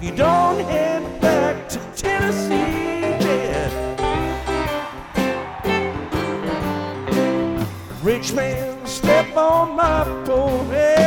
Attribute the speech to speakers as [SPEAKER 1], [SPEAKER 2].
[SPEAKER 1] you don't head back to Tennessee, yeah. Rich man, step on my forehead.